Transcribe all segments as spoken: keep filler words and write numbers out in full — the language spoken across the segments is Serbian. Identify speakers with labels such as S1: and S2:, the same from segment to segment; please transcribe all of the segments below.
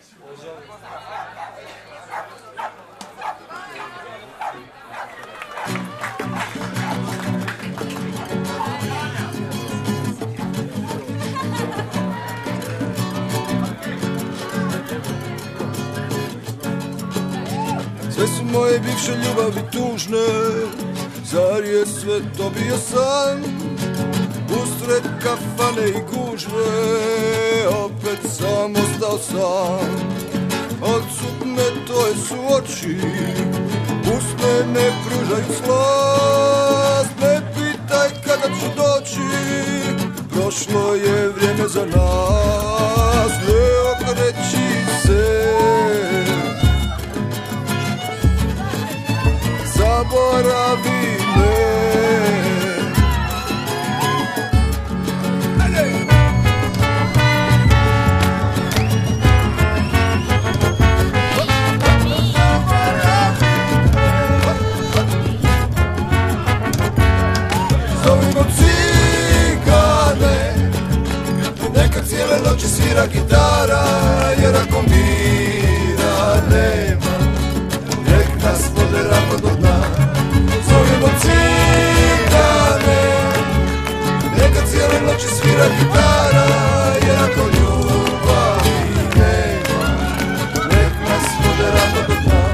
S1: Sve su moje bivše ljubavi tužne, zar je sve to bio san? Usred kafane i gužve, opet sam ostao sam. Odsutne tvoje su oči, usne ne pružaju slast. Ne pitaj kada ću doći, prošlo je vrijeme za nas. Ne okreći se, zaboravi me. Zovimo cigane, neka cijele noći svira gitara, jer ako mira nema, nek nas vode ravno do dna. Zovimo cigane, neka cijele noći svira gitara, jer ako ljubavi nema, nek nas vode ravno do dna.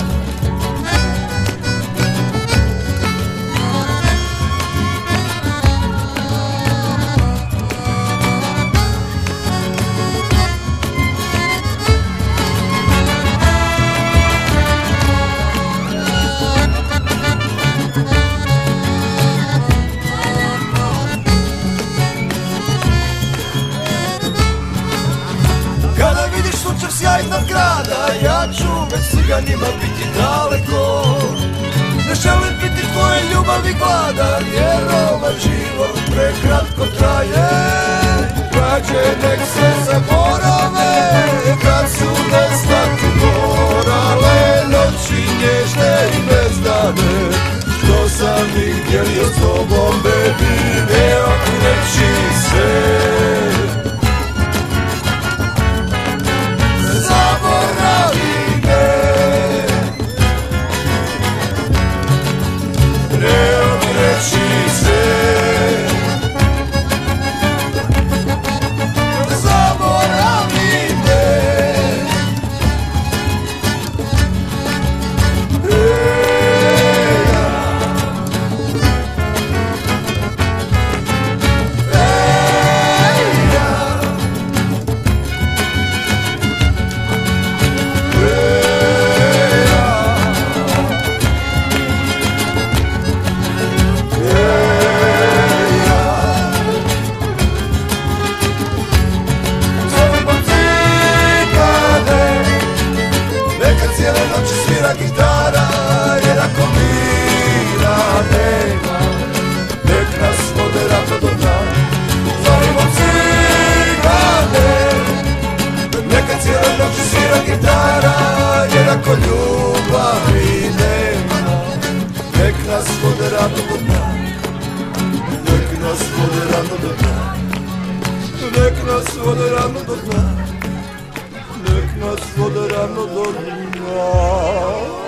S1: Sjaj iznad grada, ja ću već ciganima biti daleko. Ne želim biti tvoje ljubavi gladan, jer ovaj život prekratko traje. Građe nek se zaborave, kad su nestati morale noći nježne i bezdane. Što sam ih dijelio s tobom, baby, ne okreći se. Gitara, jer ako mira nema, nek nas vode ravno do dna. Zovimo cigane, neka cijele noći svira gitara, jer ako ljubavi nema, nek nas vode ravno do dna. Nek nas vode ravno do dna. Nek nas vode ravno do dna. Nek nas vode ravno do dna.